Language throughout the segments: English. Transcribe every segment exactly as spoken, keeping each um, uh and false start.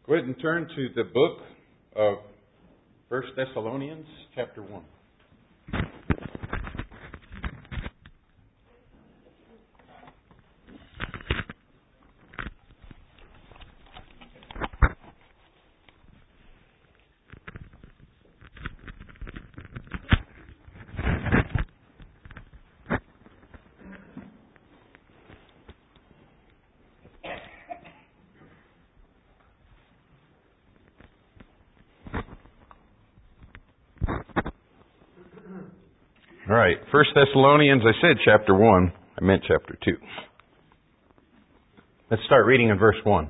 Go ahead and turn to the book of First Thessalonians, chapter one. All right, First Thessalonians, I said chapter one. I meant chapter two. Let's start reading in verse one.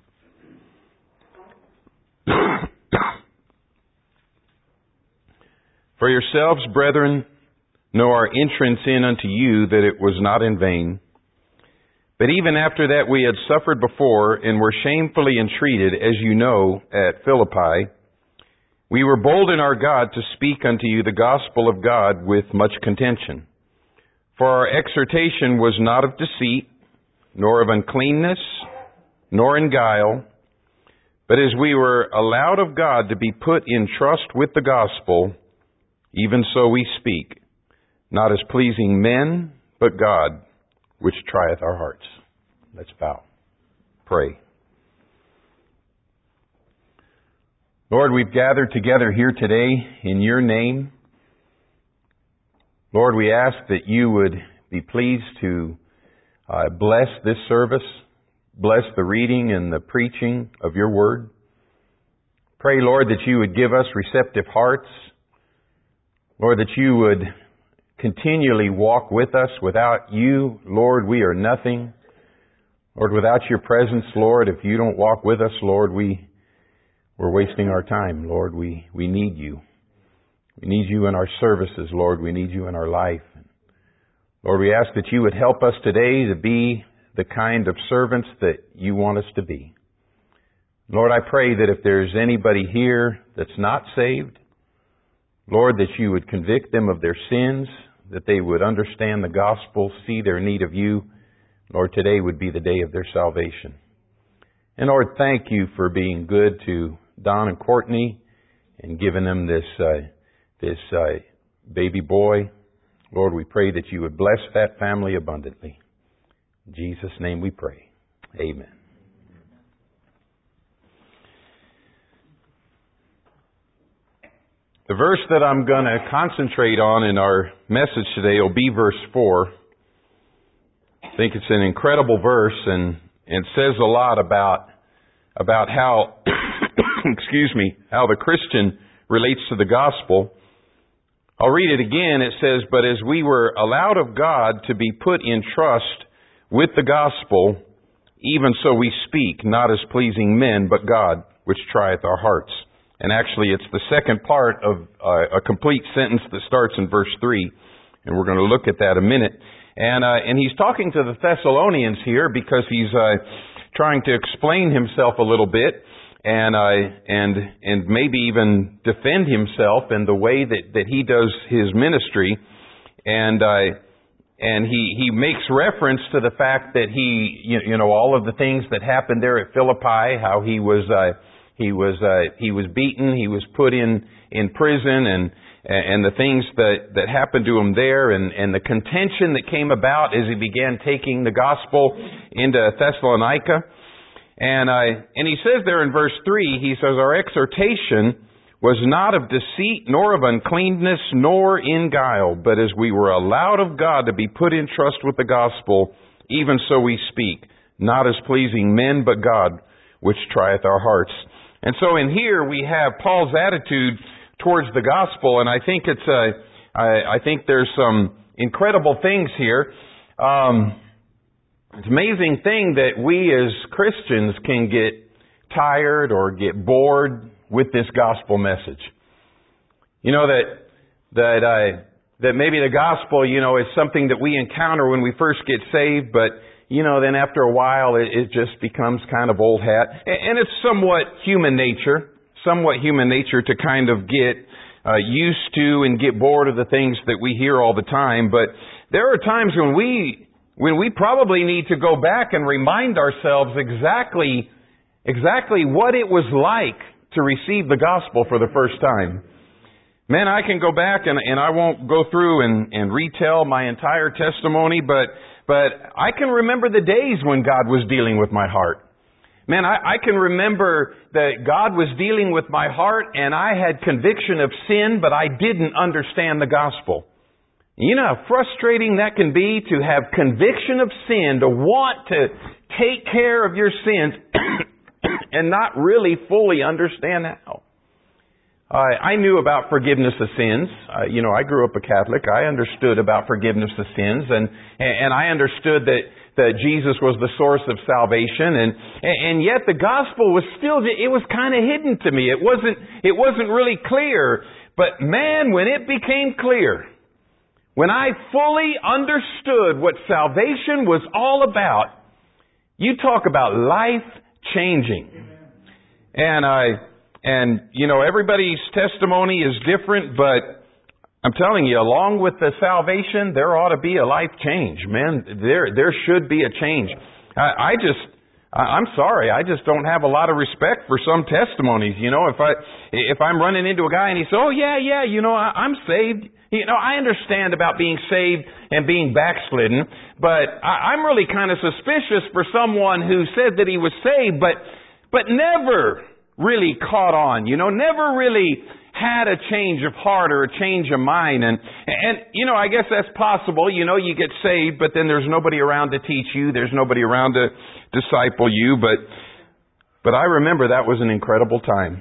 For yourselves, brethren, know our entrance in unto you, that it was not in vain. But even after that we had suffered before, and were shamefully entreated, as you know, at Philippi, we were bold in our God to speak unto you the gospel of God with much contention. For our exhortation was not of deceit, nor of uncleanness, nor in guile, but as we were allowed of God to be put in trust with the gospel, even so we speak, not as pleasing men, but God, which trieth our hearts. Let's bow. Pray. Lord, we've gathered together here today in your name. Lord, we ask that you would be pleased to uh, bless this service, bless the reading and the preaching of your word. Pray, Lord, that you would give us receptive hearts. Lord, that you would continually walk with us. Without you, Lord, we are nothing. Lord, without your presence, Lord, if you don't walk with us, Lord, we We're wasting our time, Lord. We, we need you. We need you in our services, Lord. We need you in our life. Lord, we ask that you would help us today to be the kind of servants that you want us to be. Lord, I pray that if there's anybody here that's not saved, Lord, that you would convict them of their sins, that they would understand the gospel, see their need of you. Lord, today would be the day of their salvation. And Lord, thank you for being good to Don and Courtney and giving them this uh, this uh, baby boy. Lord, we pray that you would bless that family abundantly. In Jesus' name we pray. Amen. The verse that I'm going to concentrate on in our message today will be verse four. I think it's an incredible verse, and, and says a lot about about how, excuse me, how the Christian relates to the gospel. I'll read it again. It says, "But as we were allowed of God to be put in trust with the gospel, even so we speak, not as pleasing men, but God, which trieth our hearts." And actually, it's the second part of uh, a complete sentence that starts in verse three. And we're going to look at that a minute. And uh, and he's talking to the Thessalonians here because he's uh, trying to explain himself a little bit and uh, and and maybe even defend himself in the way that, that he does his ministry. And uh, and he, he makes reference to the fact that he, you, you know, all of the things that happened there at Philippi, how he was uh, he was uh, he was beaten, he was put in, in prison, and and the things that, that happened to him there, and, and the contention that came about as he began taking the gospel into Thessalonica. And uh, and he says there in verse three, he says, "Our exhortation was not of deceit, nor of uncleanness, nor in guile, but as we were allowed of God to be put in trust with the gospel, even so we speak, not as pleasing men, but God, which trieth our hearts." And so in here we have Paul's attitude towards the gospel, and I think it's a, I, I think there's some incredible things here. Um, it's an amazing thing that we as Christians can get tired or get bored with this gospel message. You know that that uh, that maybe the gospel, you know, is something that we encounter when we first get saved, but you know, then after a while it, it just becomes kind of old hat, and it's somewhat human nature. somewhat human nature to kind of get uh, used to and get bored of the things that we hear all the time. But there are times when we when we probably need to go back and remind ourselves exactly exactly what it was like to receive the gospel for the first time. Man, I can go back and, and I won't go through and, and retell my entire testimony, but, but I can remember the days when God was dealing with my heart. Man, I, I can remember that God was dealing with my heart and I had conviction of sin, but I didn't understand the gospel. You know how frustrating that can be to have conviction of sin, to want to take care of your sins and not really fully understand how. Uh, I knew about forgiveness of sins. Uh, you know, I grew up a Catholic. I understood about forgiveness of sins, and and I understood that that Jesus was the source of salvation, and and yet the gospel was still, it was kind of hidden to me. It wasn't it wasn't really clear. But man, when it became clear, when I fully understood what salvation was all about, you talk about life changing. And I and you know everybody's testimony is different, but I'm telling you, along with the salvation, there ought to be a life change, man. There, there should be a change. I, I just, I'm sorry, I just don't have a lot of respect for some testimonies. You know, if I, if I'm running into a guy and he says, "Oh yeah, yeah, you know, I, I'm saved." You know, I understand about being saved and being backslidden, but I, I'm really kind of suspicious for someone who said that he was saved, but, but never really caught on. You know, never really had a change of heart or a change of mind. And, and, you know, I guess that's possible. You know, you get saved, but then there's nobody around to teach you. There's nobody around to disciple you. But, but I remember that was an incredible time.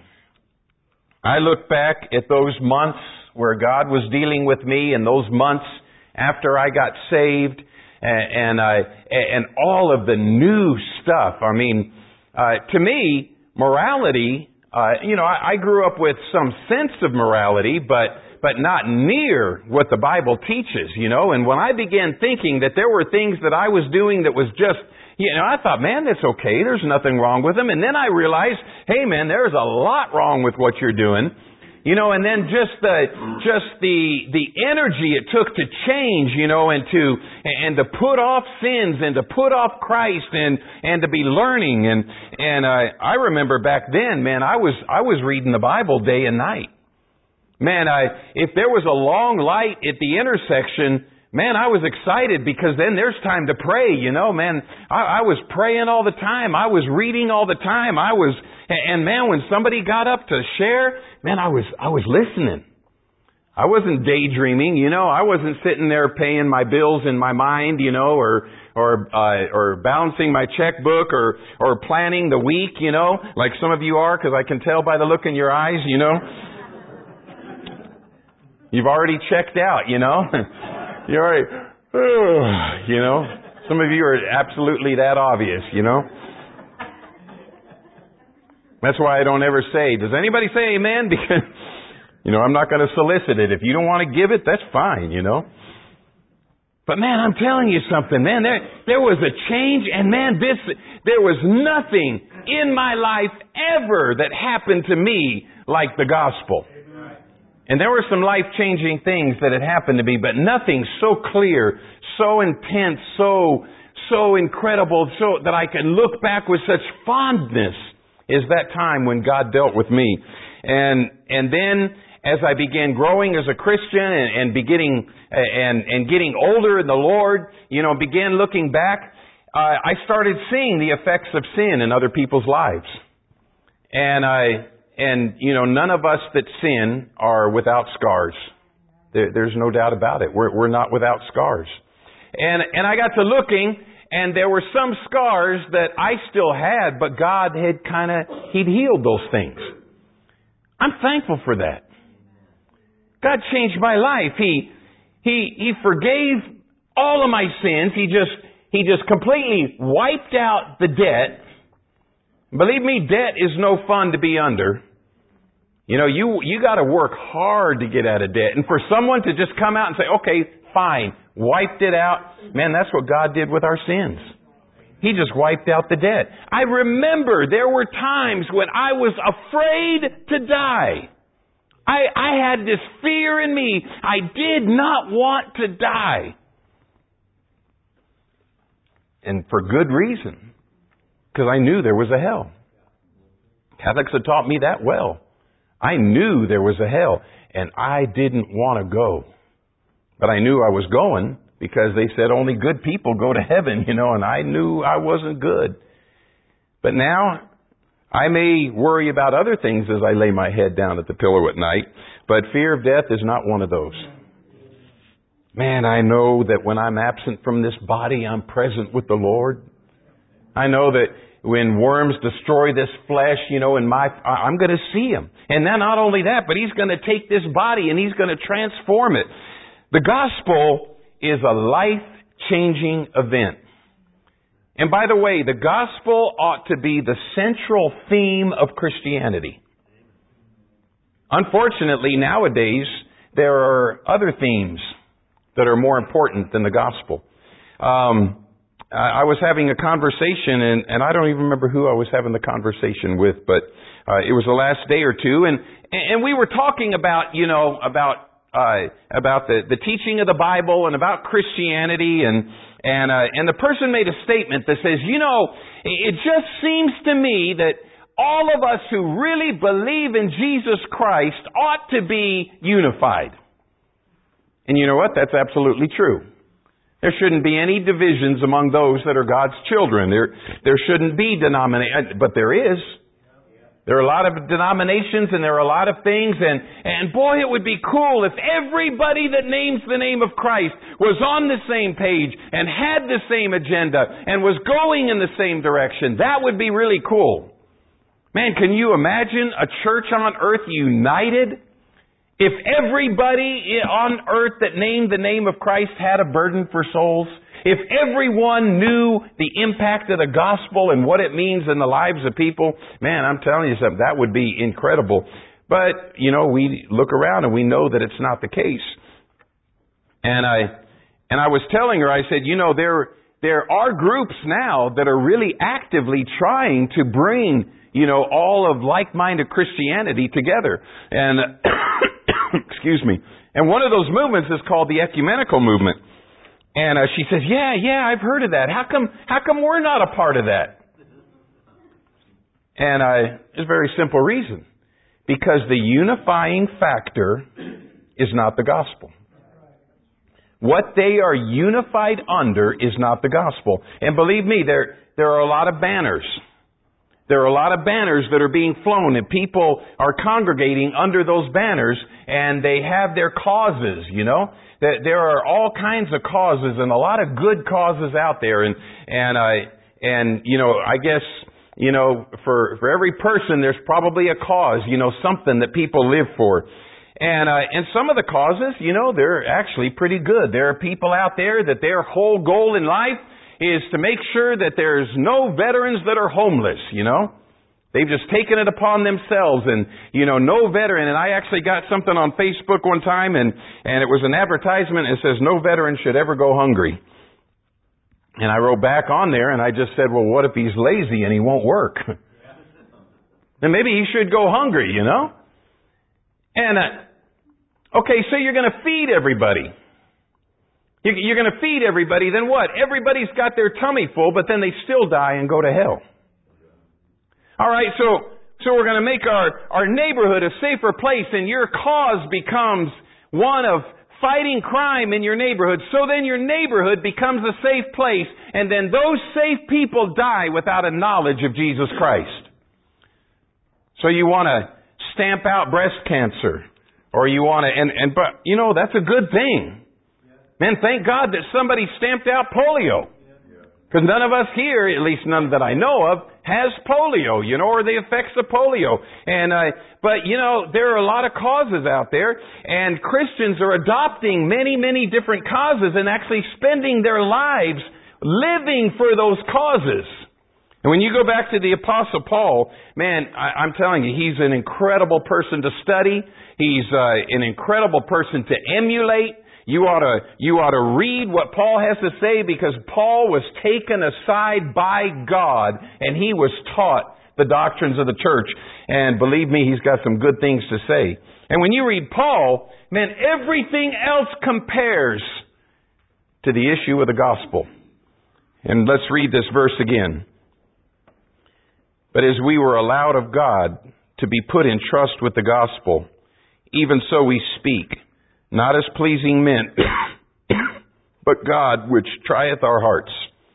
I look back at those months where God was dealing with me, and those months after I got saved, and, and I, and all of the new stuff. I mean, uh, to me, morality, Uh, you know, I, I grew up with some sense of morality, but but not near what the Bible teaches, you know. And when I began thinking that there were things that I was doing that was just, you know, I thought, man, that's okay. There's nothing wrong with them. And then I realized, hey, man, there's a lot wrong with what you're doing. You know, and then just the just the the energy it took to change, you know, and to and to put off sins and to put off Christ and and to be learning, and and I I remember back then, man, I was I was reading the Bible day and night. Man, I if there was a long light at the intersection, man, I was excited because then there's time to pray, you know, man. I, I was praying all the time. I was reading all the time. I was, and man, when somebody got up to share, man, I was, I was listening. I wasn't daydreaming, you know. I wasn't sitting there paying my bills in my mind, you know, or, or, uh, or balancing my checkbook or, or planning the week, you know, like some of you are, because I can tell by the look in your eyes, you know. You've already checked out, you know. You're right. You know, some of you are absolutely that obvious, you know. That's why I don't ever say, does anybody say amen? Because, you know, I'm not going to solicit it. If you don't want to give it, that's fine, you know. But man, I'm telling you something, man, there, there was a change, and man, this, there was nothing in my life ever that happened to me like the gospel. And there were some life-changing things that had happened to me, but nothing so clear, so intense, so so incredible, so that I can look back with such fondness is that time when God dealt with me. And and then as I began growing as a Christian and, and beginning and and getting older in the Lord, you know, began looking back, uh, I started seeing the effects of sin in other people's lives. And I And, you know, none of us that sin are without scars. There, there's no doubt about it. We're, we're not without scars. And, and I got to looking, and there were some scars that I still had, but God had kind of, He'd healed those things. I'm thankful for that. God changed my life. He, He, He forgave all of my sins. He just, He just completely wiped out the debt. Believe me, debt is no fun to be under. You know, you you got to work hard to get out of debt. And for someone to just come out and say, okay, fine, wiped it out. Man, that's what God did with our sins. He just wiped out the debt. I remember there were times when I was afraid to die. I, I had this fear in me. I did not want to die. And for good reason. Because I knew there was a hell. Catholics had taught me that well. I knew there was a hell, and I didn't want to go. But I knew I was going because they said only good people go to heaven, you know, and I knew I wasn't good. But now I may worry about other things as I lay my head down at the pillow at night, but fear of death is not one of those. Man, I know that when I'm absent from this body, I'm present with the Lord. I know that when worms destroy this flesh, you know, in my, I'm going to see Him. And then not only that, but He's going to take this body and He's going to transform it. The gospel is a life-changing event. And by the way, the gospel ought to be the central theme of Christianity. Unfortunately, nowadays, there are other themes that are more important than the gospel. Um, I was having a conversation, and, and I don't even remember who I was having the conversation with, but uh, it was the last day or two, and and we were talking about, you know, about uh, about the, the teaching of the Bible and about Christianity, and and uh, and the person made a statement that says, you know, it just seems to me that all of us who really believe in Jesus Christ ought to be unified. And you know what? That's absolutely true. There shouldn't be any divisions among those that are God's children. There, there shouldn't be denomination, but there is. There are a lot of denominations and there are a lot of things, and, and boy, it would be cool if everybody that names the name of Christ was on the same page and had the same agenda and was going in the same direction. That would be really cool. Man, can you imagine a church on earth united? If everybody on earth that named the name of Christ had a burden for souls, if everyone knew the impact of the gospel and what it means in the lives of people, man, I'm telling you something, that would be incredible. But, you know, we look around and we know that it's not the case. And I, and I was telling her, I said, you know, there, there are groups now that are really actively trying to bring, you know, all of like-minded Christianity together. And excuse me. And one of those movements is called the ecumenical movement. And uh, she says, yeah, yeah, I've heard of that. How come, how come we're not a part of that? And uh, there's a very simple reason. Because the unifying factor is not the gospel. What they are unified under is not the gospel. And believe me, there, there are a lot of banners. There are a lot of banners that are being flown, and people are congregating under those banners, and they have their causes, you know. There are all kinds of causes and a lot of good causes out there, and and I and you know, I guess, you know, for for every person there's probably a cause, you know, something that people live for. And uh, and some of the causes, you know, they're actually pretty good. There are people out there that their whole goal in life is to make sure that there's no veterans that are homeless, you know. They've just taken it upon themselves, and, you know, no veteran. And I actually got something on Facebook one time, and, and it was an advertisement. It says, no veteran should ever go hungry. And I wrote back on there, and I just said, well, what if he's lazy and he won't work? Then maybe he should go hungry, you know. And, uh, okay, so you're going to feed everybody. You're going to feed everybody, then what? Everybody's got their tummy full, but then they still die and go to hell. All right, so so we're going to make our, our neighborhood a safer place, and your cause becomes one of fighting crime in your neighborhood. So then your neighborhood becomes a safe place, and then those safe people die without a knowledge of Jesus Christ. So you want to stamp out breast cancer, or you want to, and, and but you know, that's a good thing. Man, thank God that somebody stamped out polio. Because none of us here, at least none that I know of, has polio, you know, or the effects of polio. And uh, but, you know, there are a lot of causes out there, and Christians are adopting many, many different causes and actually spending their lives living for those causes. And when you go back to the Apostle Paul, man, I, I'm telling you, he's an incredible person to study. He's uh, an incredible person to emulate. You ought to, you ought to read what Paul has to say, because Paul was taken aside by God and he was taught the doctrines of the church. And believe me, he's got some good things to say. And when you read Paul, man, everything else compares to the issue of the gospel. And let's read this verse again. But as we were allowed of God to be put in trust with the gospel, even so we speak, not as pleasing men, but God which trieth our hearts.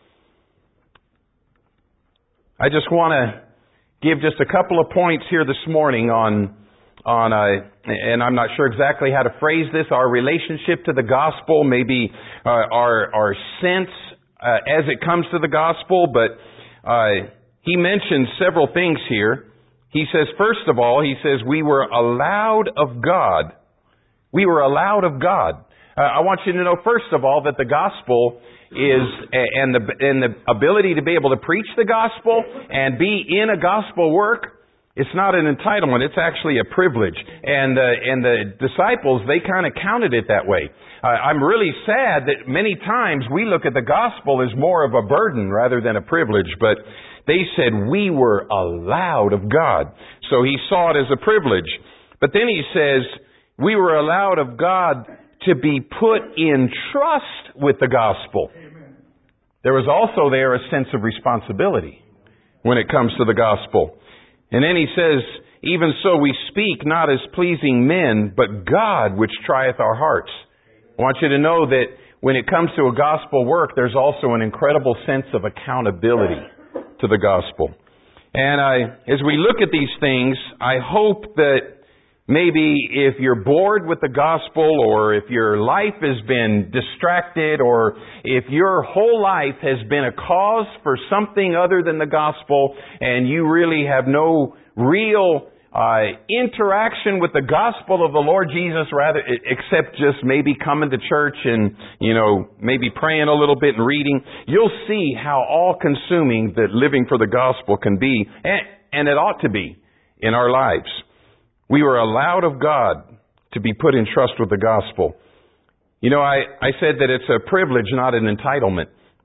I just want to give just a couple of points here this morning on, on uh, and I'm not sure exactly how to phrase this, our relationship to the gospel, maybe uh, our, our sense uh, as it comes to the gospel, but uh, he mentions several things here. He says, first of all, he says, we were allowed of God. We were allowed of God. Uh, I want you to know, first of all, that the gospel is, and the, and the ability to be able to preach the gospel and be in a gospel work, it's not an entitlement, it's actually a privilege. And, uh, and the disciples, they kind of counted it that way. Uh, I'm really sad that many times we look at the gospel as more of a burden rather than a privilege, but they said we were allowed of God. So he saw it as a privilege. But then he says we were allowed of God to be put in trust with the gospel. Amen. There was also there a sense of responsibility when it comes to the gospel. And then he says, even so we speak not as pleasing men, but God which trieth our hearts. I want you to know that when it comes to a gospel work, there's also an incredible sense of accountability to the gospel. And I, as we look at these things, I hope that maybe if you're bored with the gospel, or if your life has been distracted, or if your whole life has been a cause for something other than the gospel, and you really have no real uh, interaction with the gospel of the Lord Jesus, rather except just maybe coming to church and, you know, maybe praying a little bit and reading, you'll see how all-consuming that living for the gospel can be, and, and it ought to be in our lives. We were allowed of God to be put in trust with the gospel. You know, I, I said that it's a privilege, not an entitlement.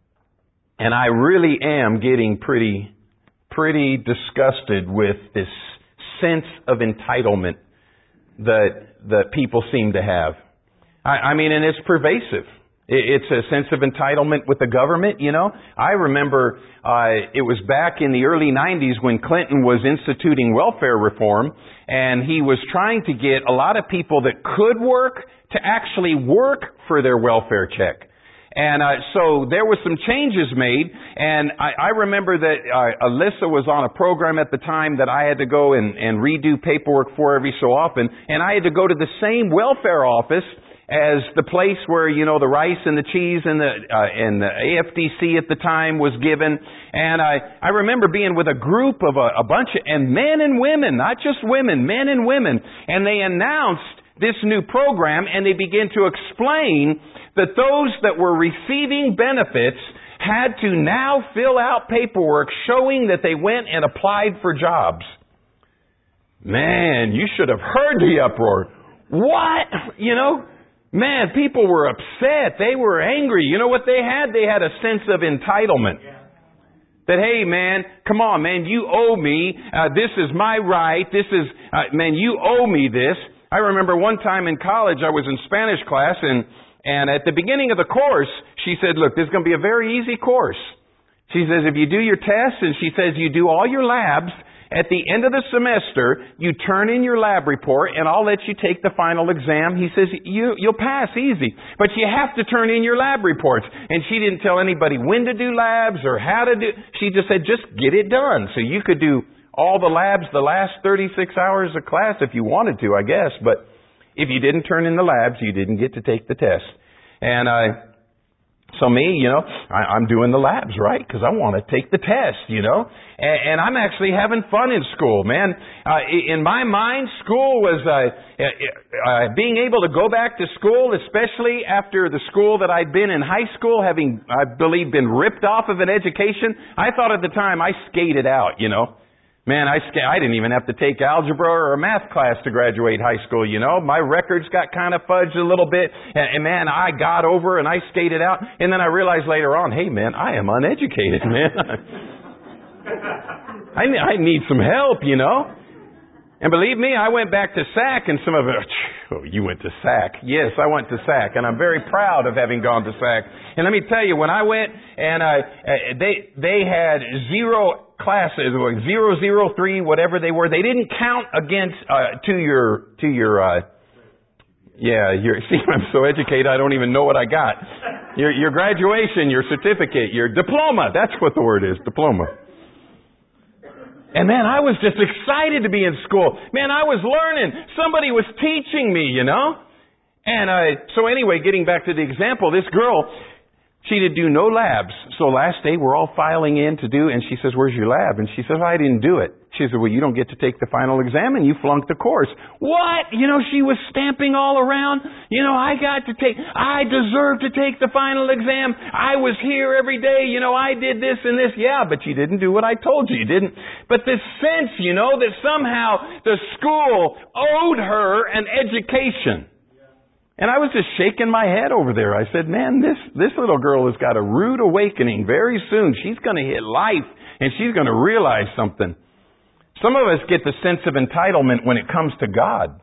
And I really am getting pretty, pretty disgusted with this sense of entitlement that, that people seem to have. I, I mean, and it's pervasive. It's a sense of entitlement with the government, you know. I remember uh, it was back in the early nineties when Clinton was instituting welfare reform, and he was trying to get a lot of people that could work to actually work for their welfare check. And uh, so there was some changes made, and I, I remember that uh, Alyssa was on a program at the time that I had to go and, and redo paperwork for every so often, and I had to go to the same welfare office as the place where, you know, the rice and the cheese and the uh, and the A F D C at the time was given. And I, I remember being with a group of a, a bunch of, and men and women, not just women, men and women. And they announced this new program, and they began to explain that those that were receiving benefits had to now fill out paperwork showing that they went and applied for jobs. Man, you should have heard the uproar. What? You know? Man, people were upset. They were angry. You know what they had? They had a sense of entitlement. That, hey, man, come on, man, you owe me. Uh, this is my right. This is, uh, man, you owe me this. I remember one time in college, I was in Spanish class, and, and at the beginning of the course, she said, look, this is going to be a very easy course. She says, if you do your tests, and she says, you do all your labs, at the end of the semester, you turn in your lab report, and I'll let you take the final exam. He says, you, you'll pass easy. But you have to turn in your lab reports. And she didn't tell anybody when to do labs or how to do. She just said, just get it done. So you could do all the labs the last thirty-six hours of class if you wanted to, I guess. But if you didn't turn in the labs, you didn't get to take the test. And I... So me, you know, I, I'm doing the labs, right? Because I want to take the test, you know. And, and I'm actually having fun in school, man. Uh, in my mind, school was uh, uh, being able to go back to school, especially after the school that I'd been in high school, having, I believe, been ripped off of an education. I thought at the time I skated out, you know. Man, I I didn't even have to take algebra or a math class to graduate high school, you know. My records got kind of fudged a little bit, and, and man, I got over and I skated out. And then I realized later on, hey, man, I am uneducated, man. I, I need some help, you know. And believe me, I went back to S A C, and some of it, oh, you went to S A C. Yes, I went to S A C, and I'm very proud of having gone to S A C. And let me tell you, when I went, and I, they they had zero classes, zero, zero, three, whatever they were, they didn't count against, uh, to your, to your, uh, yeah, your, see, I'm so educated, I don't even know what I got. Your, your graduation, your certificate, your diploma, that's what the word is, diploma. And man, I was just excited to be in school. Man, I was learning. Somebody was teaching me, you know? And, uh, so anyway, getting back to the example, this girl, she did do no labs. So last day we're all filing in to do, and she says, where's your lab? And she says, I didn't do it. She said, well, you don't get to take the final exam and you flunked the course. What? You know, she was stamping all around. You know, I got to take, I deserve to take the final exam. I was here every day. You know, I did this and this. Yeah, but you didn't do what I told you. You didn't. But this sense, you know, that somehow the school owed her an education. And I was just shaking my head over there. I said, man, this, this little girl has got a rude awakening very soon. She's going to hit life and she's going to realize something. Some of us get the sense of entitlement when it comes to God.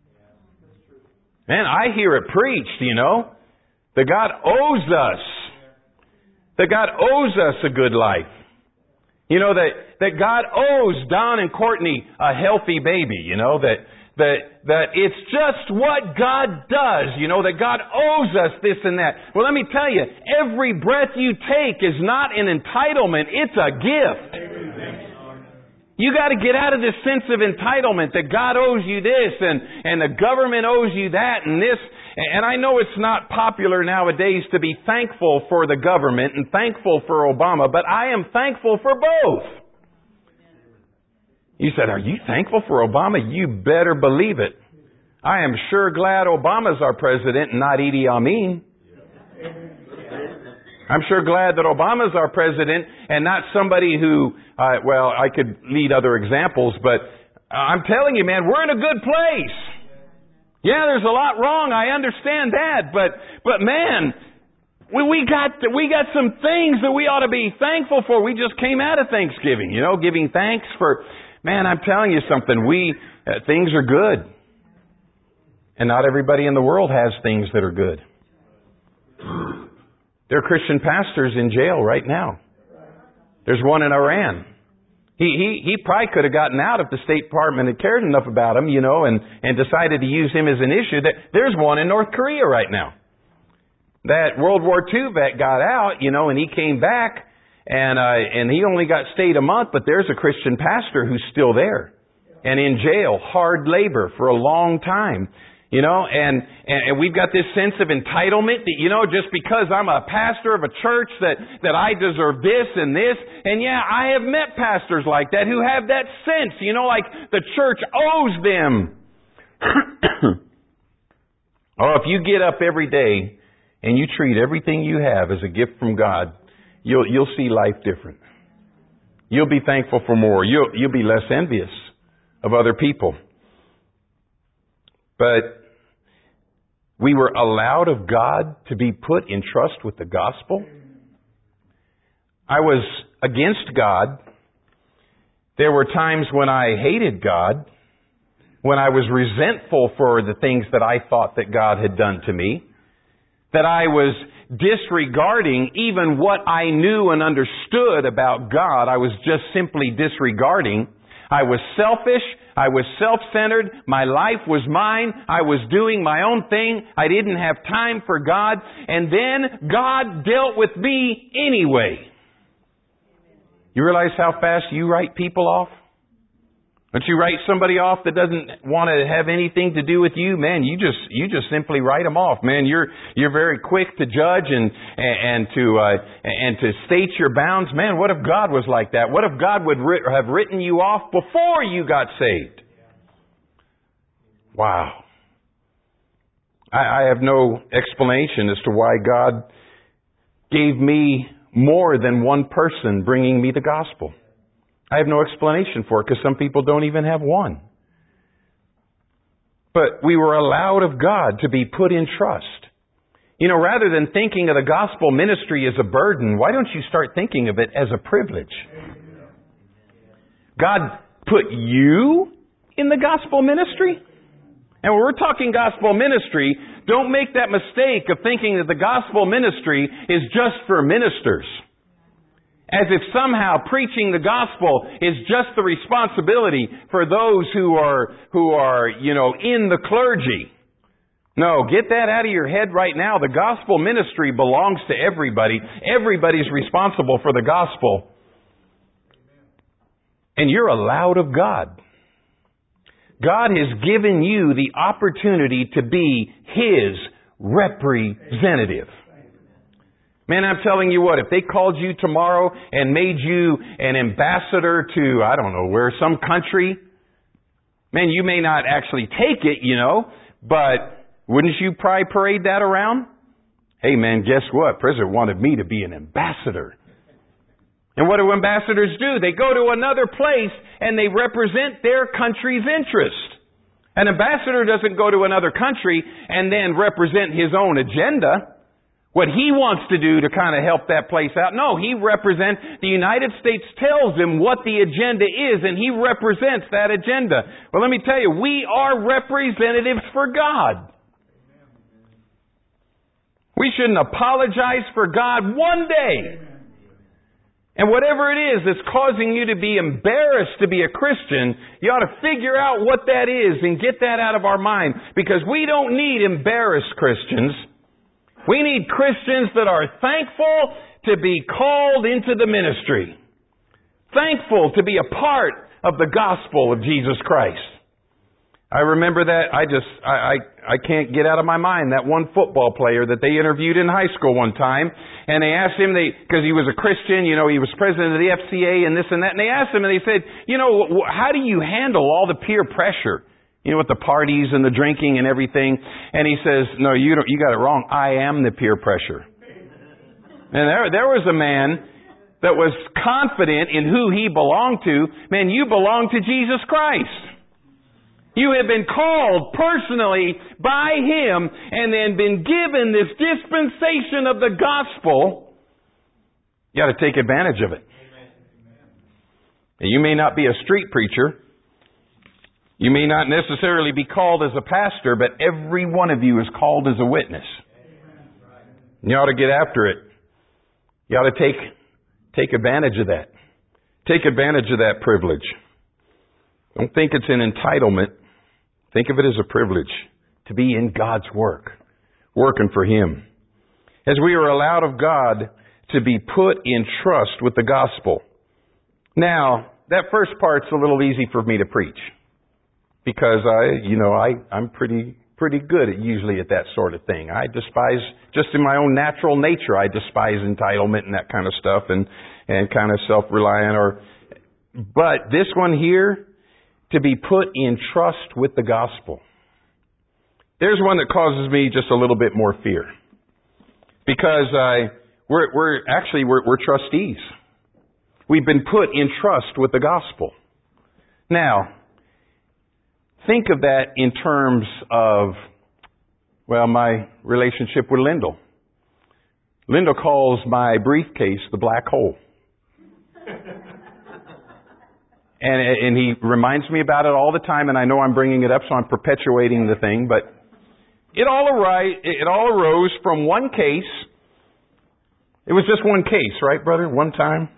Man, I hear it preached, you know, that God owes us, that God owes us a good life. You know, that, that God owes Don and Courtney a healthy baby, you know, that That, that it's just what God does, you know, that God owes us this and that. Well, let me tell you, every breath you take is not an entitlement, it's a gift. You got to get out of this sense of entitlement that God owes you this and, and the government owes you that and this. And I know it's not popular nowadays to be thankful for the government and thankful for Obama, but I am thankful for both. You said, are you thankful for Obama? You better believe it. I am sure glad Obama's our president and not Idi Amin. I'm sure glad that Obama's our president and not somebody who, uh, well, I could lead other examples, but I'm telling you, man, we're in a good place. Yeah, there's a lot wrong. I understand that, but, but man, we, we got, we got some things that we ought to be thankful for. We just came out of Thanksgiving, you know, giving thanks for, man, I'm telling you something. We, uh, things are good. And not everybody in the world has things that are good. There are Christian pastors in jail right now. There's one in Iran. He, he, he probably could have gotten out if the State Department had cared enough about him, you know, and, and decided to use him as an issue. There's one in North Korea right now. That World War Two vet got out, you know, and he came back. And, uh, and he only got stayed a month, but there's a Christian pastor who's still there and in jail, hard labor for a long time, you know, and, and we've got this sense of entitlement that, you know, just because I'm a pastor of a church that, that I deserve this and this. And yeah, I have met pastors like that who have that sense, you know, like the church owes them. Oh, if you get up every day and you treat everything you have as a gift from God, You'll, you'll see life different. You'll be thankful for more. You'll, you'll be less envious of other people. But we were allowed of God to be put in trust with the gospel. I was against God. There were times when I hated God, when I was resentful for the things that I thought that God had done to me, that I was disregarding even what I knew and understood about God. I was just simply disregarding. I was selfish. I was self-centered. My life was mine. I was doing my own thing. I didn't have time for God. And then God dealt with me anyway. You realize how fast you write people off? Once you write somebody off that doesn't want to have anything to do with you, man, you just you just simply write them off, man. You're you're very quick to judge and and to uh, and to state your bounds, man. What if God was like that? What if God would ri- have written you off before you got saved? Wow. I, I have no explanation as to why God gave me more than one person bringing me the gospel. I have no explanation for it because some people don't even have one. But we were allowed of God to be put in trust. You know, rather than thinking of the gospel ministry as a burden, why don't you start thinking of it as a privilege? God put you in the gospel ministry? And when we're talking gospel ministry, don't make that mistake of thinking that the gospel ministry is just for ministers. As if somehow preaching the gospel is just the responsibility for those who are, who are, you know, in the clergy. No, get that out of your head right now. The gospel ministry belongs to everybody. Everybody's responsible for the gospel. And you're allowed of God. God has given you the opportunity to be His representative. Man, I'm telling you what, if they called you tomorrow and made you an ambassador to, I don't know where, some country, man, you may not actually take it, you know, but wouldn't you probably parade that around? Hey man, guess what? President wanted me to be an ambassador. And what do ambassadors do? They go to another place and they represent their country's interest. An ambassador doesn't go to another country and then represent his own agenda. What he wants to do to kind of help that place out. No, he represents, the United States tells him what the agenda is, and he represents that agenda. Well, let me tell you, we are representatives for God. We shouldn't apologize for God one day. And whatever it is that's causing you to be embarrassed to be a Christian, you ought to figure out what that is and get that out of our mind. Because we don't need embarrassed Christians. We need Christians that are thankful to be called into the ministry. Thankful to be a part of the gospel of Jesus Christ. I remember that, I just, I, I, I can't get out of my mind that one football player that they interviewed in high school one time. And they asked him, they, because he was a Christian, you know, he was president of the F C A and this and that. And they asked him and they said, you know, how do you handle all the peer pressure? You know, with the parties and the drinking and everything. And he says, no, you don't, you got it wrong. I am the peer pressure. And there, there was a man that was confident in who he belonged to. Man, you belong to Jesus Christ. You have been called personally by Him and then been given this dispensation of the gospel. You got to take advantage of it. And you may not be a street preacher. You may not necessarily be called as a pastor, but every one of you is called as a witness. You ought to get after it. You ought to take, take advantage of that. Take advantage of that privilege. Don't think it's an entitlement. Think of it as a privilege to be in God's work, working for Him. As we are allowed of God to be put in trust with the gospel. Now, that first part's a little easy for me to preach. Because I, you know, I, I'm pretty, pretty good at usually at that sort of thing. I despise, just in my own natural nature, I despise entitlement and that kind of stuff and, and kind of self-reliant or, but this one here, to be put in trust with the gospel. There's one that causes me just a little bit more fear. Because I, we're, we're, actually, we're, we're trustees. We've been put in trust with the gospel. Now, think of that in terms of, well, my relationship with Lyndall. Lyndall calls my briefcase the black hole. and, and he reminds me about it all the time, and I know I'm bringing it up, so I'm perpetuating the thing, but it all, arri- it all arose from one case. It was just one case, right, brother? One time?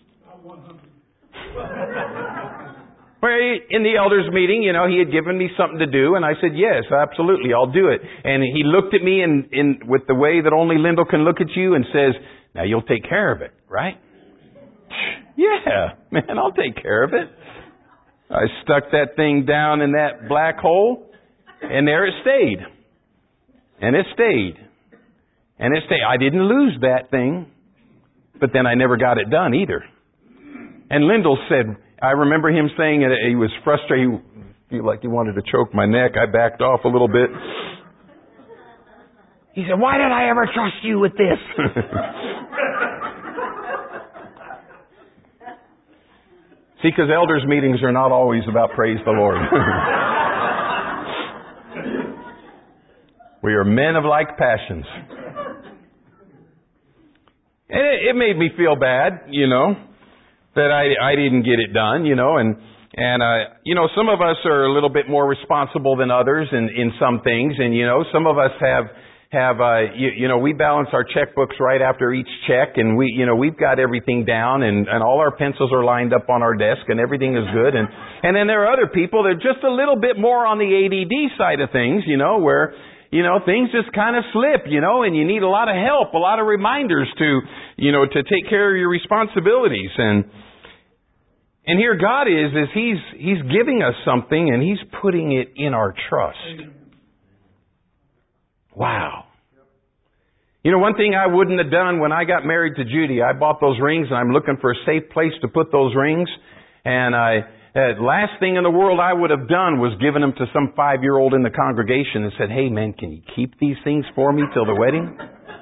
In the elders meeting, you know, he had given me something to do, and I said, yes, absolutely, I'll do it. And he looked at me in, in with the way that only Lyndall can look at you and says, now you'll take care of it, right? Yeah, man, I'll take care of it. I stuck that thing down in that black hole, and there it stayed. And it stayed. And it stayed. I didn't lose that thing, but then I never got it done either. And Lyndall said, I remember him saying it, he was frustrated. He felt like he wanted to choke my neck. I backed off a little bit. He said, why did I ever trust you with this? See, because elders' meetings are not always about praise the Lord. We are men of like passions. And it, it made me feel bad, you know, that I, I didn't get it done, you know, and, and, uh, you know, some of us are a little bit more responsible than others in, in some things. And, you know, some of us have, have, uh, you, you know, we balance our checkbooks right after each check, and we, you know, we've got everything down, and, and all our pencils are lined up on our desk, and everything is good. And, and then there are other people that are just a little bit more on the A D D side of things, you know, where, you know, things just kind of slip, you know, and you need a lot of help, a lot of reminders to, you know, to take care of your responsibilities. And, and here God is, is He's, He's giving us something, and He's putting it in our trust. Wow. You know, one thing I wouldn't have done when I got married to Judy, I bought those rings, and I'm looking for a safe place to put those rings. And I, uh, last thing in the world I would have done was given them to some five-year-old in the congregation and said, "Hey man, can you keep these things for me till the wedding?"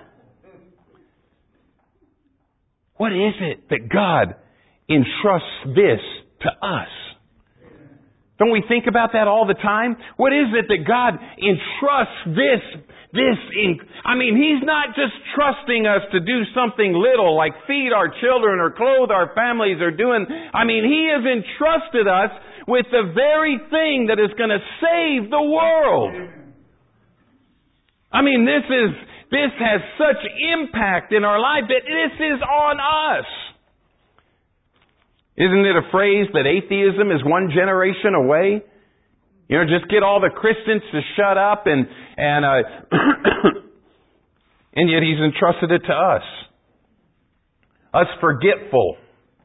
What is it that God entrusts this to us? Don't we think about that all the time? What is it that God entrusts this, this in, I mean, He's not just trusting us to do something little like feed our children or clothe our families or doing, I mean, He has entrusted us with the very thing that is going to save the world. I mean, this is, this has such impact in our life that this is on us. Isn't it a phrase that atheism is one generation away? You know, just get all the Christians to shut up, and and uh, and yet He's entrusted it to us. Us forgetful.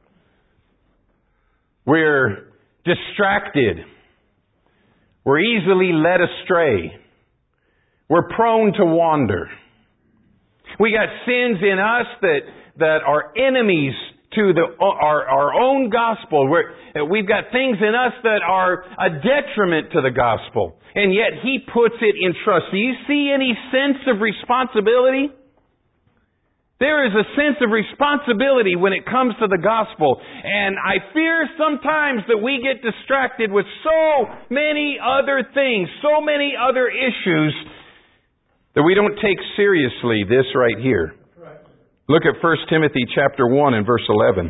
We're distracted. We're easily led astray. We're prone to wander. We got sins in us that that are enemies to the our, our own gospel. We're, we've got things in us that are a detriment to the gospel. And yet He puts it in trust. Do you see any sense of responsibility? There is a sense of responsibility when it comes to the gospel. And I fear sometimes that we get distracted with so many other things, so many other issues, that we don't take seriously this right here. Look at First Timothy chapter one and verse eleven.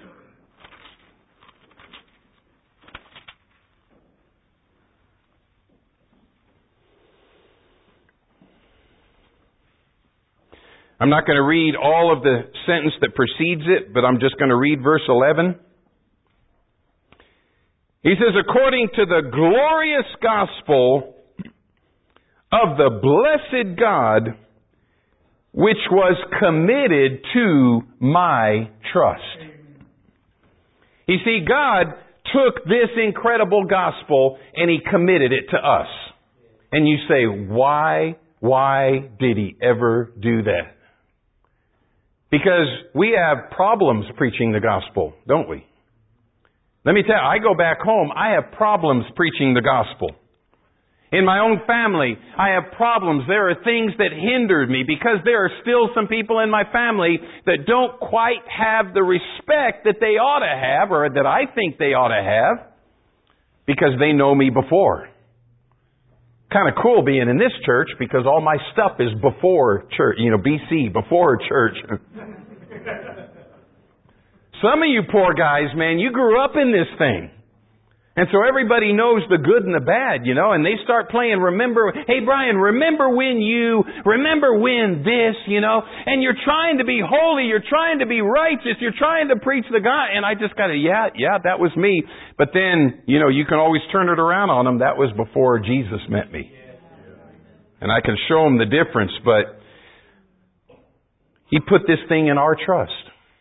I'm not going to read all of the sentence that precedes it, but I'm just going to read verse eleven. He says, "According to the glorious gospel of the blessed God, which was committed to my trust." You see, God took this incredible gospel and He committed it to us. And you say, why, why did He ever do that? Because we have problems preaching the gospel, don't we? Let me tell you, I go back home, I have problems preaching the gospel. In my own family, I have problems. There are things that hindered me because there are still some people in my family that don't quite have the respect that they ought to have, or that I think they ought to have, because they know me before. Kind of cool being in this church because all my stuff is before church, you know, B C, before church. Some of you poor guys, man, you grew up in this thing. And so everybody knows the good and the bad, you know, and they start playing, remember, hey Brian, remember when you, remember when this, you know, and you're trying to be holy, you're trying to be righteous, you're trying to preach the God, and I just gotta, yeah, yeah, that was me. But then, you know, you can always turn it around on them. That was before Jesus met me. And I can show them the difference, but He put this thing in our trust.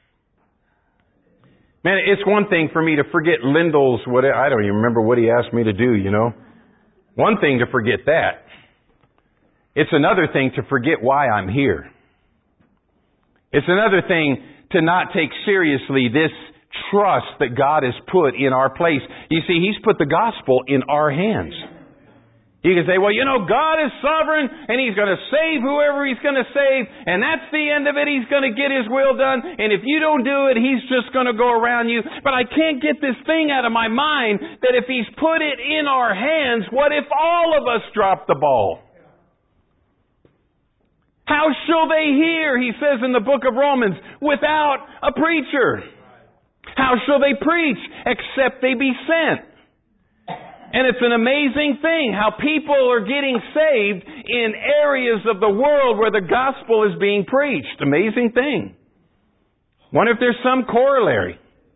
Man, it's one thing for me to forget Lindell's, what, I don't even remember what he asked me to do, you know. One thing to forget that. It's another thing to forget why I'm here. It's another thing to not take seriously this trust that God has put in our place. You see, He's put the gospel in our hands. You can say, well, you know, God is sovereign and He's going to save whoever He's going to save, and that's the end of it. He's going to get His will done, and if you don't do it, He's just going to go around you. But I can't get this thing out of my mind that if He's put it in our hands, what if all of us drop the ball? How shall they hear, He says in the book of Romans, without a preacher? How shall they preach except they be sent? And it's an amazing thing how people are getting saved in areas of the world where the gospel is being preached. Amazing thing. Wonder if there's some corollary.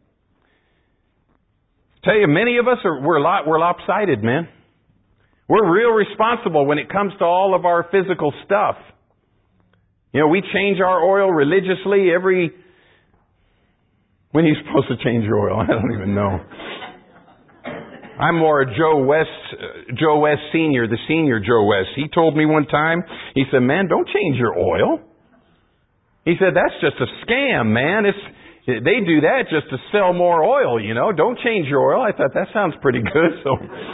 Tell you, many of us are we're lot we're lopsided, man. We're real responsible when it comes to all of our physical stuff. You know, we change our oil religiously every... When are you supposed to change your oil? I don't even know. I'm more a Joe West, uh, Joe West Senior, the senior Joe West. He told me one time, he said, man, don't change your oil. He said, that's just a scam, man. It's They do that just to sell more oil, you know. Don't change your oil. I thought that sounds pretty good. So,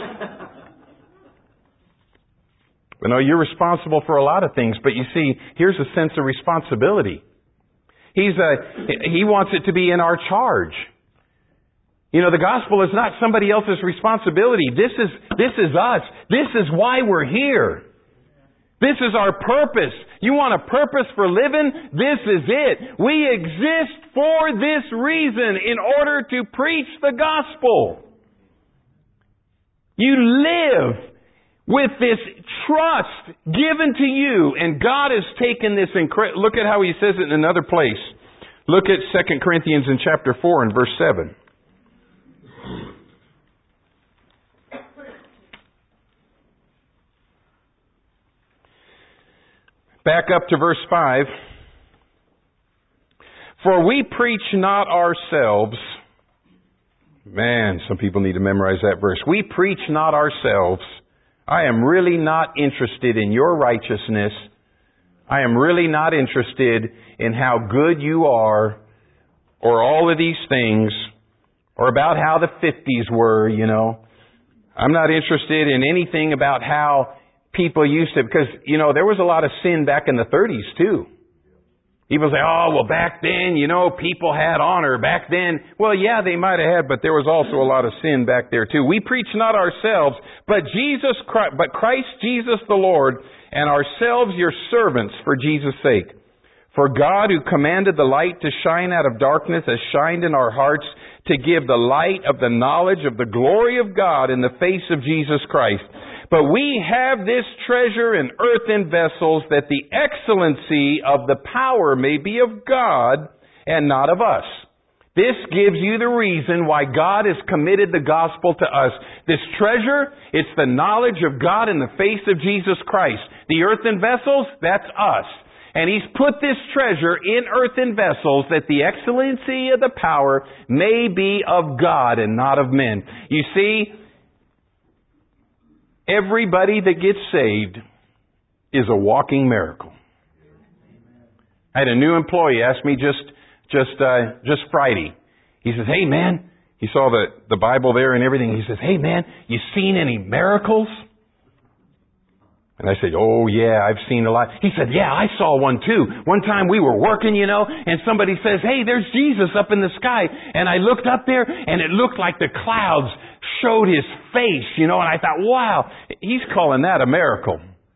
But no, you're responsible for a lot of things. But you see, here's a sense of responsibility. He's a, he wants it to be in our charge. You know, the gospel is not somebody else's responsibility. This is, this is us. This is why we're here. This is our purpose. You want a purpose for living? This is it. We exist for this reason, in order to preach the gospel. You live with this trust given to you, and God has taken this incredible... Look at how He says it in another place. Look at Second Corinthians in chapter four and verse seven. Back up to verse five. For we preach not ourselves. Man, some people need to memorize that verse. We preach not ourselves. I am really not interested in your righteousness. I am really not interested in how good you are, or all of these things, or about how the fifties were, you know. I'm not interested in anything about how people used to, because, you know, there was a lot of sin back in the thirties too. People say, oh, well, back then, you know, people had honor. Back then, well, yeah, they might have had, but there was also a lot of sin back there too. We preach not ourselves, but Jesus Christ, but Christ Jesus the Lord, and ourselves your servants for Jesus' sake. For God, who commanded the light to shine out of darkness, has shined in our hearts to give the light of the knowledge of the glory of God in the face of Jesus Christ. But we have this treasure in earthen vessels, that the excellency of the power may be of God and not of us. This gives you the reason why God has committed the gospel to us. This treasure, it's the knowledge of God in the face of Jesus Christ. The earthen vessels, that's us. And He's put this treasure in earthen vessels, that the excellency of the power may be of God and not of men. You see, everybody that gets saved is a walking miracle. I had a new employee ask me just just uh, just Friday. He says, hey man, he saw the, the Bible there and everything. He says, hey man, you seen any miracles? And I said, oh yeah, I've seen a lot. He said, yeah, I saw one too. One time we were working, you know, and somebody says, hey, there's Jesus up in the sky. And I looked up there and it looked like the clouds showed His face, you know, and I thought, wow, he's calling that a miracle.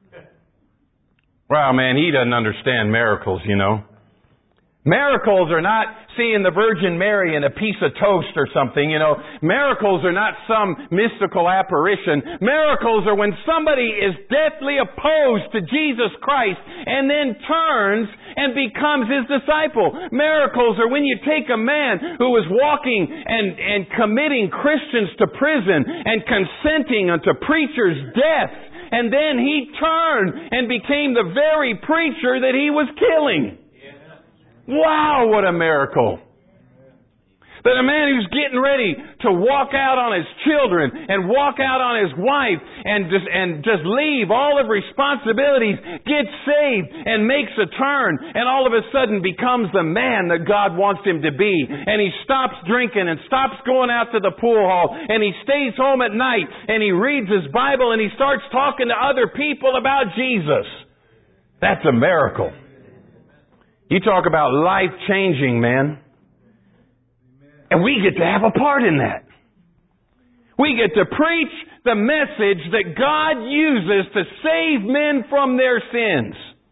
Wow, man, he doesn't understand miracles, you know. Miracles are not seeing the Virgin Mary in a piece of toast or something, you know. Miracles are not some mystical apparition. Miracles are when somebody is deathly opposed to Jesus Christ and then turns and becomes His disciple. Miracles are when you take a man who was walking and, and committing Christians to prison and consenting unto preachers' death, and then he turned and became the very preacher that he was killing. Wow, what a miracle. That a man who's getting ready to walk out on his children and walk out on his wife and just, and just leave all of responsibilities, gets saved and makes a turn, and all of a sudden becomes the man that God wants him to be. And he stops drinking and stops going out to the pool hall, and he stays home at night and he reads his Bible and he starts talking to other people about Jesus. That's a miracle. You talk about life-changing, man. And we get to have a part in that. We get to preach the message that God uses to save men from their sins.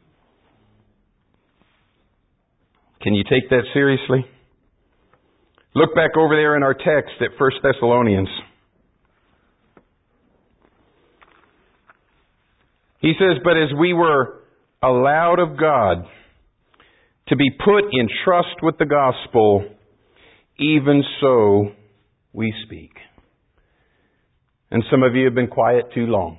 Can you take that seriously? Look back over there in our text at First Thessalonians. He says, but as we were allowed of God to be put in trust with the gospel, even so we speak. And some of you have been quiet too long.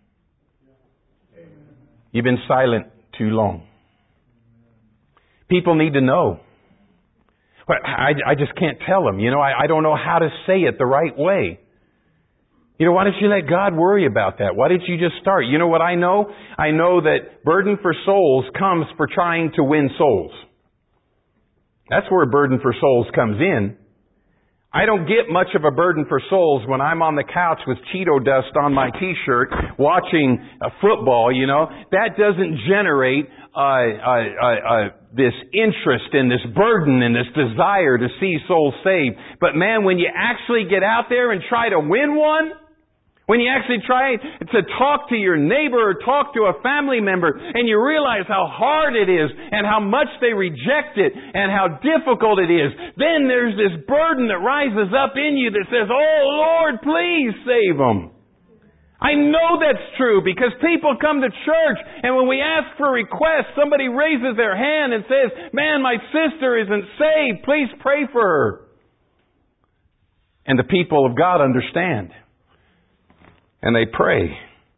You've been silent too long. People need to know. But I, I just can't tell them. You know, I, I don't know how to say it the right way. You know, why don't you let God worry about that? Why didn't you just start? You know what I know? I know that burden for souls comes for trying to win souls. That's where burden for souls comes in. I don't get much of a burden for souls when I'm on the couch with Cheeto dust on my t-shirt watching a football, you know. That doesn't generate uh, uh, uh, uh, this interest and this burden and this desire to see souls saved. But man, when you actually get out there and try to win one, when you actually try to talk to your neighbor or talk to a family member and you realize how hard it is and how much they reject it and how difficult it is, then there's this burden that rises up in you that says, oh Lord, please save them. I know that's true because people come to church and when we ask for requests, somebody raises their hand and says, man, my sister isn't saved. Please pray for her. And the people of God understand. And they pray.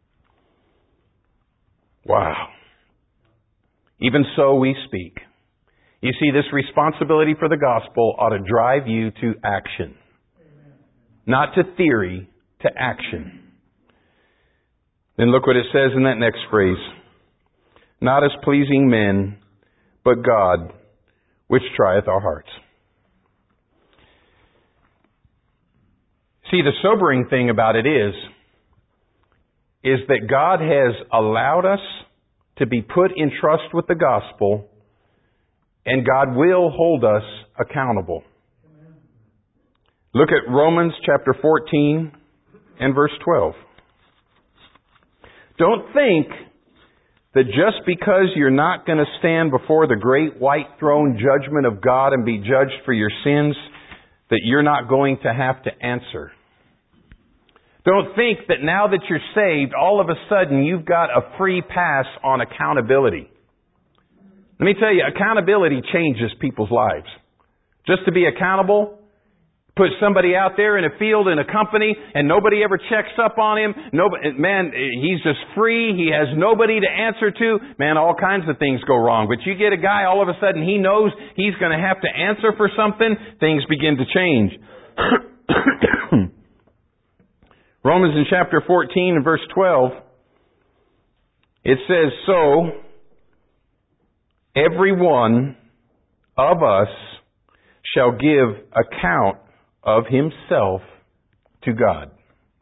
Wow. Even so we speak. You see, this responsibility for the gospel ought to drive you to action. Not to theory, to action. Then look what it says in that next phrase. Not as pleasing men, but God, which trieth our hearts. See, the sobering thing about it is, is that God has allowed us to be put in trust with the gospel, and God will hold us accountable. Amen. Look at Romans chapter fourteen and verse twelve. Don't think that just because you're not going to stand before the great white throne judgment of God and be judged for your sins, that you're not going to have to answer. Don't think that now that you're saved, all of a sudden you've got a free pass on accountability. Let me tell you, accountability changes people's lives. Just to be accountable, put somebody out there in a field, in a company, and nobody ever checks up on him. Nobody, man, he's just free. He has nobody to answer to. Man, all kinds of things go wrong. But you get a guy, all of a sudden he knows he's going to have to answer for something. Things begin to change. Romans in chapter fourteen and verse twelve, it says, so every one of us shall give account of himself to God.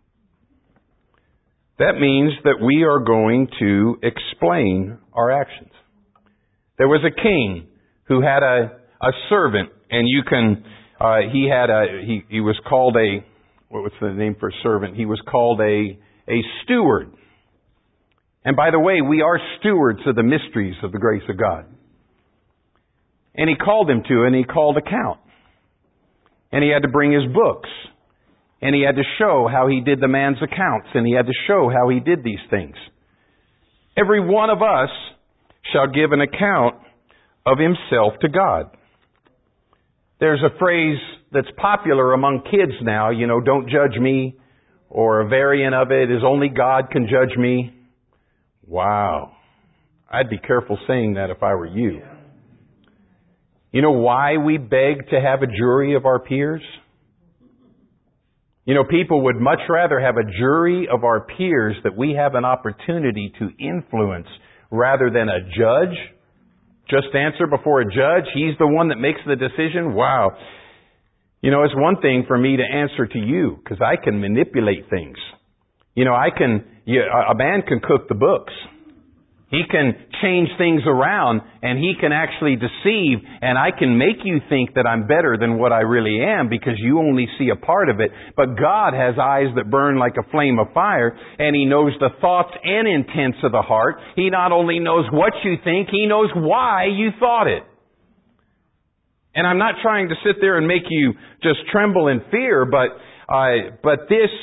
That means that we are going to explain our actions. There was a king who had a, a servant, and you can, uh, he had a, he, he was called a, what was the name for a servant? He was called a, a steward. And by the way, we are stewards of the mysteries of the grace of God. And he called him to, and he called account. And he had to bring his books. And he had to show how he did the man's accounts. And he had to show how he did these things. Every one of us shall give an account of himself to God. There's a phrase that's popular among kids now, you know, don't judge me, or a variant of it is only God can judge me. Wow. I'd be careful saying that if I were you. You know why we beg to have a jury of our peers? You know, people would much rather have a jury of our peers that we have an opportunity to influence rather than a judge. Just answer before a judge. He's the one that makes the decision. Wow. You know, it's one thing for me to answer to you because I can manipulate things. You know, I can, you, a man can cook the books. He can change things around and he can actually deceive, and I can make you think that I'm better than what I really am because you only see a part of it. But God has eyes that burn like a flame of fire, and He knows the thoughts and intents of the heart. He not only knows what you think, He knows why you thought it. And I'm not trying to sit there and make you just tremble in fear, but uh, but this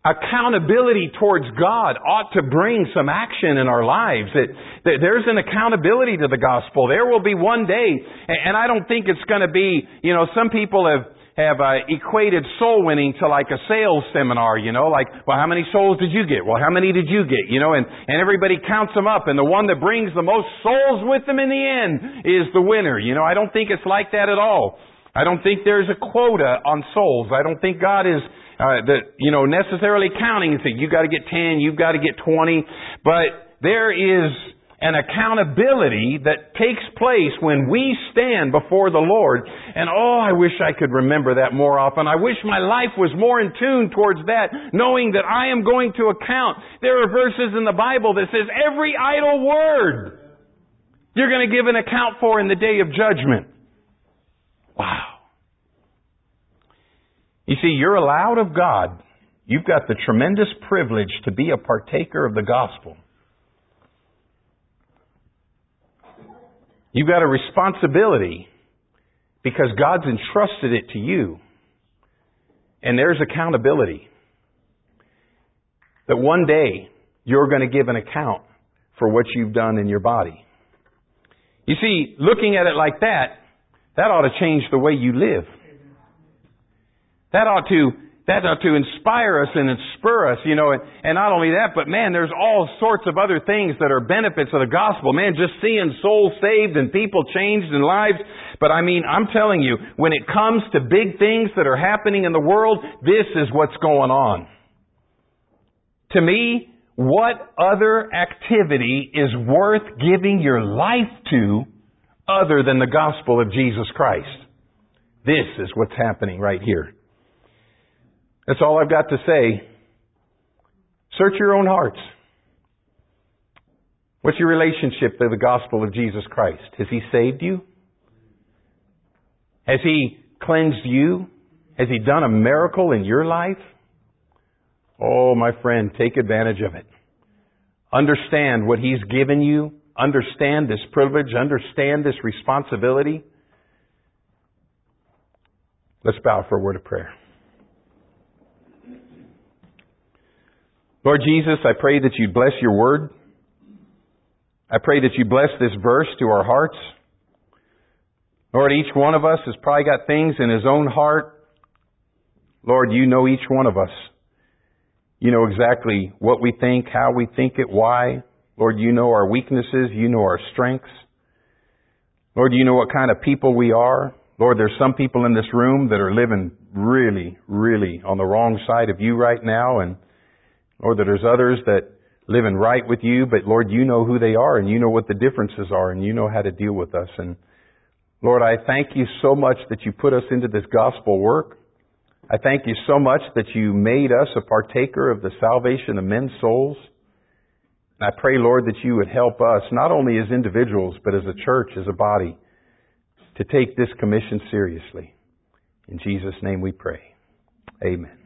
accountability towards God ought to bring some action in our lives. That, that there's an accountability to the gospel. There will be one day, and I don't think it's going to be, you know, some people have have uh, equated soul winning to like a sales seminar, you know, like, well, how many souls did you get? Well, how many did you get? You know, and, and everybody counts them up, and the one that brings the most souls with them in the end is the winner. You know, I don't think it's like that at all. I don't think there's a quota on souls. I don't think God is Uh, that, you know, necessarily counting and saying, you've got to get ten, you've got to get twenty. But there is an accountability that takes place when we stand before the Lord. And oh, I wish I could remember that more often. I wish my life was more in tune towards that, knowing that I am going to account. There are verses in the Bible that says every idle word you're going to give an account for in the day of judgment. Wow. You see, you're allowed of God. You've got the tremendous privilege to be a partaker of the gospel. You've got a responsibility because God's entrusted it to you. And there's accountability. That one day you're going to give an account for what you've done in your body. You see, looking at it like that, that ought to change the way you live. That ought to, that ought to inspire us and spur us, you know, and, and not only that, but man, there's all sorts of other things that are benefits of the gospel. Man, just seeing souls saved and people changed in lives. But I mean, I'm telling you, when it comes to big things that are happening in the world, this is what's going on. To me, what other activity is worth giving your life to other than the gospel of Jesus Christ? This is what's happening right here. That's all I've got to say. Search your own hearts. What's your relationship to the gospel of Jesus Christ? Has He saved you? Has He cleansed you? Has He done a miracle in your life? Oh, my friend, take advantage of it. Understand what He's given you. Understand this privilege. Understand this responsibility. Let's bow for a word of prayer. Lord Jesus, I pray that you bless your word. I pray that you bless this verse to our hearts. Lord, each one of us has probably got things in his own heart. Lord, you know each one of us. You know exactly what we think, how we think it, why. Lord, you know our weaknesses. You know our strengths. Lord, you know what kind of people we are. Lord, there's some people in this room that are living really, really on the wrong side of you right now, and Lord, that there's others that live in right with you, but Lord, you know who they are and you know what the differences are and you know how to deal with us. And Lord, I thank you so much that you put us into this gospel work. I thank you so much that you made us a partaker of the salvation of men's souls. And I pray, Lord, that you would help us, not only as individuals, but as a church, as a body, to take this commission seriously. In Jesus' name we pray. Amen.